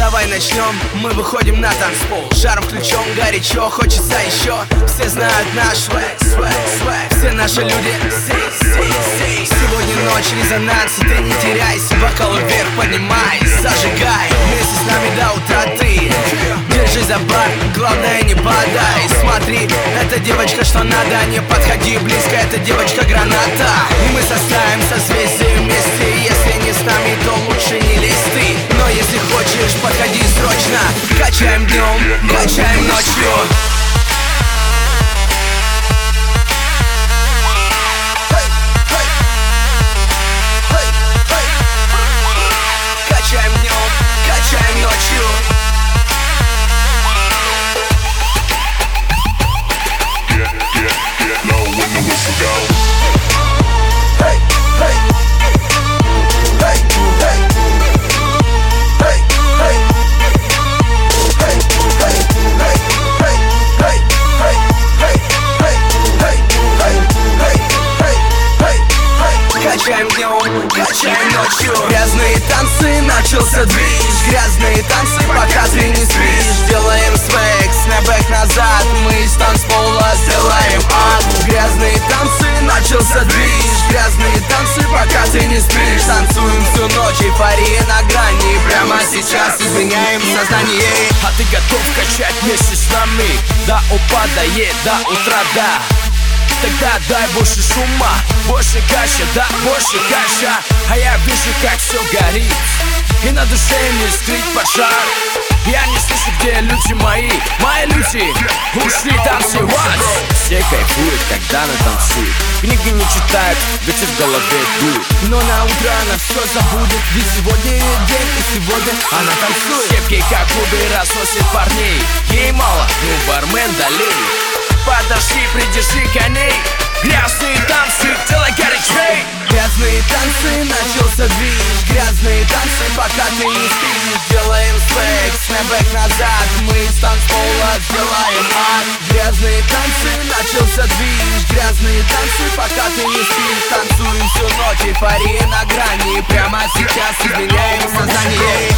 Давай начнем, мы выходим на танцпол. Жаром ключом, горячо, хочется еще. Все знают наш свэг. Все наши люди, сегодня ночь резонанс, ты не теряйся. Бокал вверх поднимай, зажигай. Вместе с нами до утра ты. Держи за бар, главное не подай. Смотри, эта девочка что надо. Не подходи близко, эта девочка граната. И мы составим созвездие вместе. Если не с нами, то лучше не лезь ты. Но если хочешь, подходи срочно. Качаем днем, качаем ночью. Качаем днем, качаем ночью. Качаем днем, качаем ночью. Грязные танцы, начался движ. Грязные танцы, пока ты не спишь. Делаем свэг, снэпбэк назад. Мы из танцпола сделаем ад. Грязные танцы, начался движ. Грязные танцы, пока ты не спишь. Танцуем всю ночь, эйфория на грани. Прямо сейчас изменяем сознание. А ты готов качать вместе с нами? До упада, до утра, да. Тогда дай больше шума, больше кача, да, больше кача. А я вижу, как все горит, и на душе не скрыть пожар. Я не слышу, где люди мои люди ушли танцевать. Все кайфуют, когда она танцует. Книги не читают, ветер в голове дует. Но на утро она все забудет. Ведь сегодня ее день, и сегодня она танцует. Кепки, как клубы, разносит парней. Ей мало, ну бармен долей. Подожди, придержи коней. Грязные танцы, делай горячей. Грязные танцы, начался движ. Грязные танцы, пока ты не спишь. Делаем свэг, снэпбэк назад. Мы из танцпола сделаем ад. Грязные танцы, начался движ. Грязные танцы, пока ты не спишь. Танцуем всю ночь, эйфория на грани. Прямо сейчас изменяем сознание.